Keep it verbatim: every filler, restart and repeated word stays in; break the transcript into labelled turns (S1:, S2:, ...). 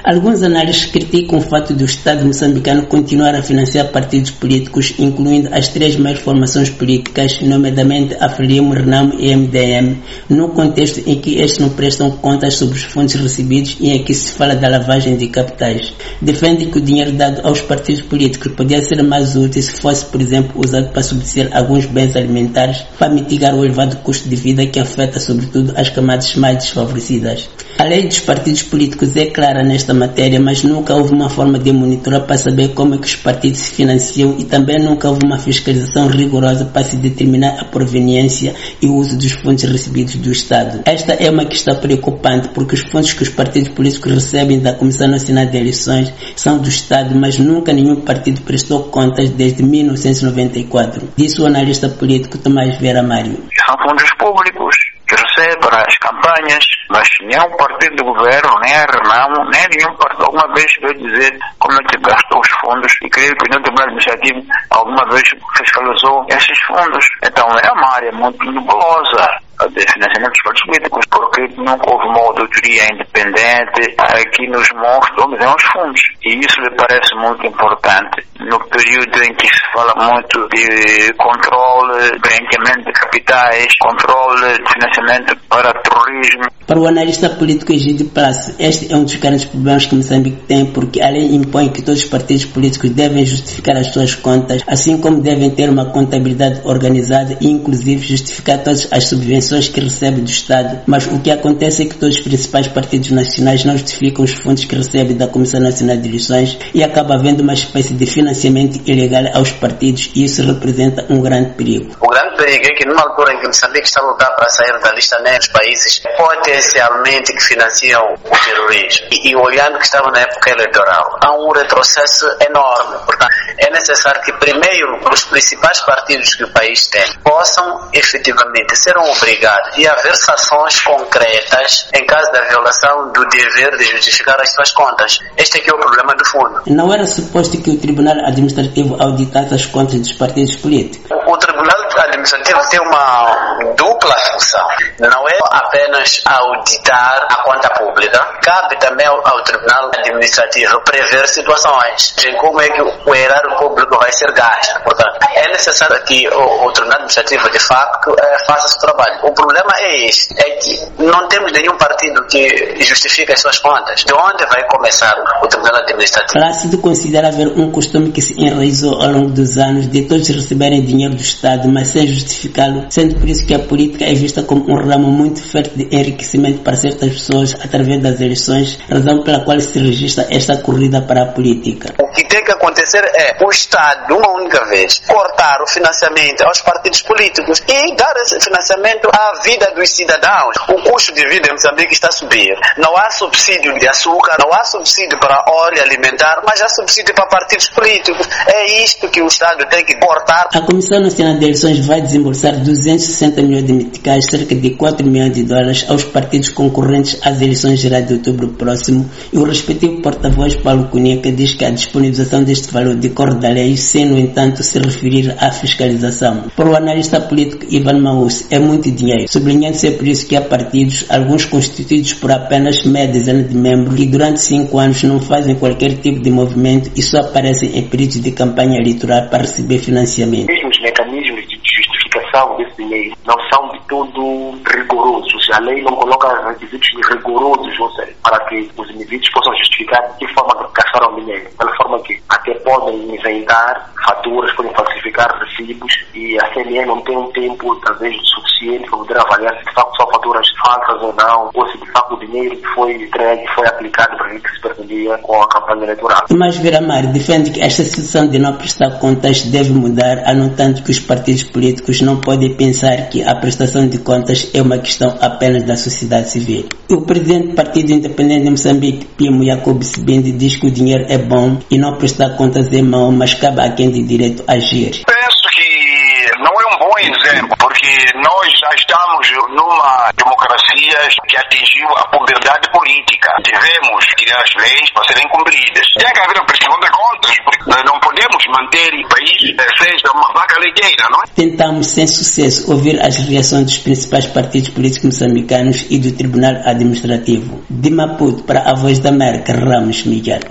S1: Alguns analistas criticam o fato do Estado moçambicano continuar a financiar partidos políticos, incluindo as três maiores formações políticas, nomeadamente a Frelimo, Renamo e M D M, no contexto em que estes não prestam contas sobre os fundos recebidos e em que se fala da lavagem de capitais. Defende que o dinheiro dado aos partidos políticos poderia ser mais útil se fosse, por exemplo, usado para subsidiar alguns bens alimentares para mitigar o elevado custo de vida que afeta sobretudo as camadas mais desfavorecidas. A lei dos partidos políticos é clara nesta matéria, mas nunca houve uma forma de monitorar para saber como é que os partidos se financiam e também nunca houve uma fiscalização rigorosa para se determinar a proveniência e o uso dos fundos recebidos do Estado. Esta é uma questão preocupante porque os fundos que os partidos políticos recebem da Comissão Nacional de Eleições são do Estado, mas nunca nenhum partido prestou contas desde mil novecentos e noventa e quatro. Disse o analista político Tomás Vieira Mário.
S2: São fundos públicos que recebe para as campanhas, mas nenhum partido do governo, nem a Renamo, nem nenhum partido alguma vez veio dizer como é que gastou os fundos, e creio que no Tribunal Administrativo alguma vez fiscalizou esses fundos. Então é uma área muito nebulosa de financiamento dos partidos políticos, porque nunca houve uma auditoria independente que nos mostre onde vão os fundos. E isso me parece muito importante no período em que se fala muito de controle, branqueamento de capitais, controle de financiamento para terrorismo.
S1: Para o analista político Egídio Prazo, este é um dos grandes problemas que Moçambique tem, porque a lei impõe que todos os partidos políticos devem justificar as suas contas, assim como devem ter uma contabilidade organizada e inclusive justificar todas as subvenções que recebe do Estado, mas o que acontece é que todos os principais partidos nacionais não justificam os fundos que recebem da Comissão Nacional de Eleições e acaba havendo uma espécie de financiamento ilegal aos partidos, e isso representa um grande perigo.
S3: O grande perigo é que numa altura em que Moçambique está a lutar para sair da lista negra dos países potencialmente que financiam o terrorismo, e, e olhando que estava na época eleitoral, há um retrocesso enorme. Portanto, é necessário que primeiro os principais partidos que o país tem possam efetivamente ser obrigados e haver sanções concretas em caso da violação do dever de justificar as suas contas. Este aqui é o problema do fundo.
S1: Não era suposto que o Tribunal Administrativo auditasse as contas dos partidos políticos?
S3: O Tribunal Administrativo tem uma dupla função. Não é apenas auditar a conta pública, cabe também ao, ao Tribunal Administrativo prever situações em como é que o erário público vai ser gasto. Portanto, é necessário que o, o Tribunal Administrativo, de facto, é, faça esse trabalho. O problema é este, é que não temos nenhum partido que justifique as suas contas. De onde vai começar o Tribunal Administrativo?
S1: Plácido considera haver um costume que se enraizou ao longo dos anos de todos receberem dinheiro do Estado, mas sem justificá-lo, sendo por isso que a política é vista como um ramo muito fértil de enriquecimento para certas pessoas através das eleições, razão pela qual se registra esta corrida para a política.
S3: O que tem que acontecer é o Estado, de uma única vez, cortar o financiamento aos partidos políticos e dar esse financiamento à vida dos cidadãos. O custo de vida em Moçambique está a subir. Não há subsídio de açúcar, não há subsídio para óleo alimentar, mas há subsídio para partidos políticos. É isto que o Estado tem que cortar.
S1: A Comissão Nacional de Eleições vai desembolsar duzentos e sessenta milhões de meticais, cerca de quatro milhões de dólares, aos partidos concorrentes às eleições gerais de outubro próximo, e o respectivo porta-voz Paulo Cunhaca diz que a disponibilização deste valor decorre da lei, sem, no entanto, se referir à fiscalização. Para o analista político Ivan Maus, é muito dinheiro, sublinhando-se por isso que há partidos, alguns constituídos por apenas meia dezena de membros, que durante cinco anos não fazem qualquer tipo de movimento e só aparecem em períodos de campanha eleitoral para receber financiamento.
S4: Mesmo os mecanismos de justificação desse dinheiro não são de todo rigorosos. A lei não coloca requisitos rigorosos, ou seja, para que os indivíduos possam justificar de que forma gastaram o dinheiro. De tal forma que até podem inventar faturas, podem falsificar recibos, e a C N E não tem um tempo, talvez, suficiente para poder avaliar se de facto são faturas falsas ou não, ou se de facto o dinheiro que foi entregue foi aplicado para que se pretendia com a campanha eleitoral.
S1: Tomás Vieira Mário defende que esta situação de não prestar contas deve mudar, anotando que os partidos políticos não podem pensar que a prestação de contas é uma questão apenas da sociedade civil. O presidente do Partido Independente de Moçambique, Pimo Jacob Sibindi, diz que o dinheiro é bom e não prestar contas é mau, mas cabe a quem tem direito a agir.
S2: Penso que não é um bom exemplo, porque nós já estamos numa democracia que atingiu a puberdade política. Devemos criar as leis para serem cumpridas. Tem que haver a prestação de contas, porque não podemos
S5: manter o país seja uma vaca legueira, não é?
S1: Tentamos sem sucesso ouvir as reações dos principais partidos políticos moçambicanos e do Tribunal Administrativo. De Maputo para a Voz da América, Ramos Miguel.